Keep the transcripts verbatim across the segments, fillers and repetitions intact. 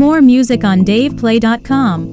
More music on dave play dot com.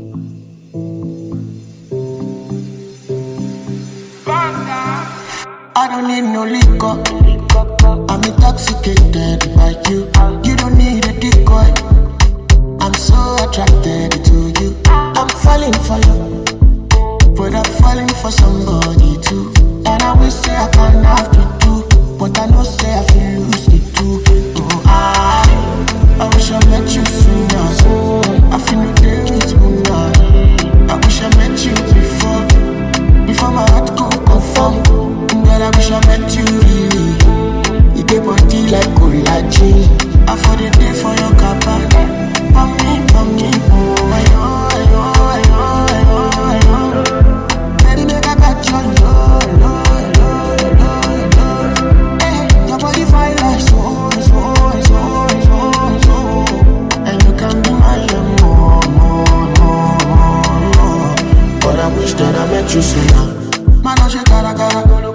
I don't need no liquor. I'm intoxicated by you. You don't need a decoy. I'm so attracted to you. I'm falling for you, but I'm falling for somebody too. And I wish say I can't have the two, but I know say I feel lose the two. Oh, I, I wish I met you sooner. I feel no day with you now. I wish I met you before, before my heart go conform. Girl, I wish I met you really. You dey body like collagen. I for the day for your cabin. Pam me, pam me, oh, ayo, ayo, ayo, ayo, ayo. Baby, make I got your love, love, love, love, love. Hey, your body fine like so, so, so, so, so. And you can be my more, more, more, more. But I wish that I met you sooner. Man, I should gotta, gotta.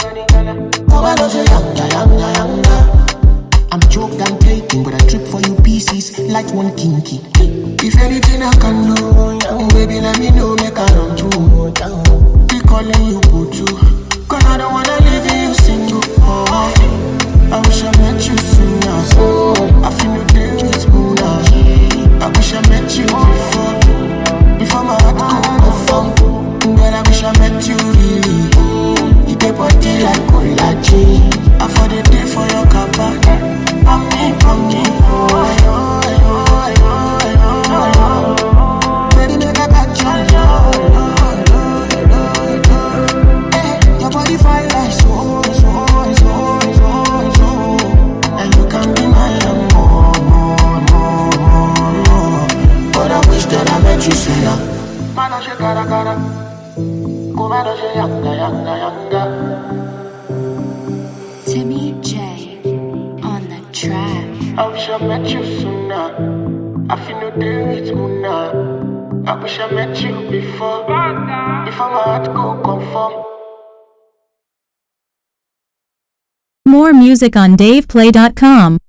I'm choked and taking, but I trip for you pieces like one kinky. If anything I can do, young baby, let me know, make I run through. Be calling you Putu, cause I don't wanna leave you single. Oh, I wish I met you sooner. Oh, I feel no day with you now. I wish I met you before, before my heart could conform. Girl, I wish I met you really. You dey body like collagen. I for the day for your cabin. Pam me, pam me, oh, ayo, ayo, ayo, ayo, ayo. Baby, make I got your love, love, love, love, love. Hey, your body fine like so, so, so, so, so. And you can be my more, more, more, more. But I wish that I met you sooner. Man, I should gotta, gotta. Come on, I should younger, younger, younger. Timmy J on the track. I wish I met you sooner. I feel no day with Muna. I wish I met you before, before my heart go conform. More music on dave play dot com.